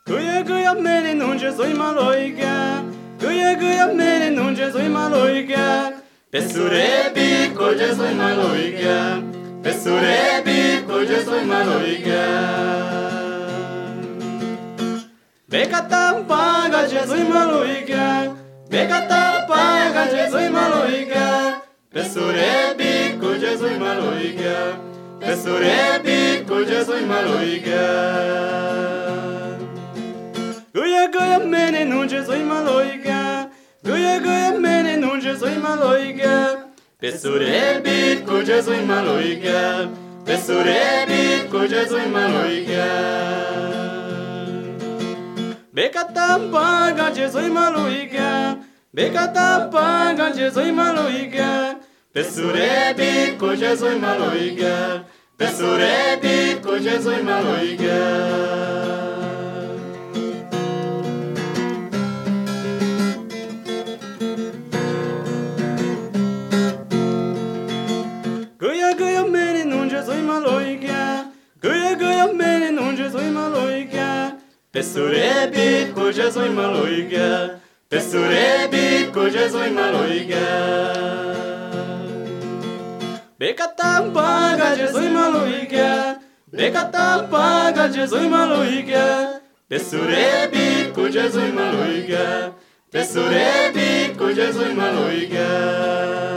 Guia guia mene non Jesus maloiga. Guia guia mene non Jesus maloiga. Pessurebi co Jesus maloiga. Pessurebi co Jesus maloiga. Becata paga Jesus maloiga. Becata paga Jesus maloiga. Pessurebi co Jesus maloiga. Pessurebi co Jesus maloiga. Guia guia mene non Jesus maloiga. Guia guia mene non Jesus maloiga. Pessurebi co Jesus maloiga. Pessurebi co Jesus maloiga. Becata paga Jesus maloiga. Becata paga Jesus maloiga. Pessurebi co Jesus maloiga. Pessurebi co Jesus maloiga. Guia guia mene non Jesus maloiga. Guia guia mene non Jesus maloiga. Pessurebi co Jesus maloiga. Pessurebi co Jesus maloiga. Becata paga Jesus maloiga. Becata paga Jesus maloiga. Pessurebi co Jesus maloiga. Pessurebi co Jesus maloiga.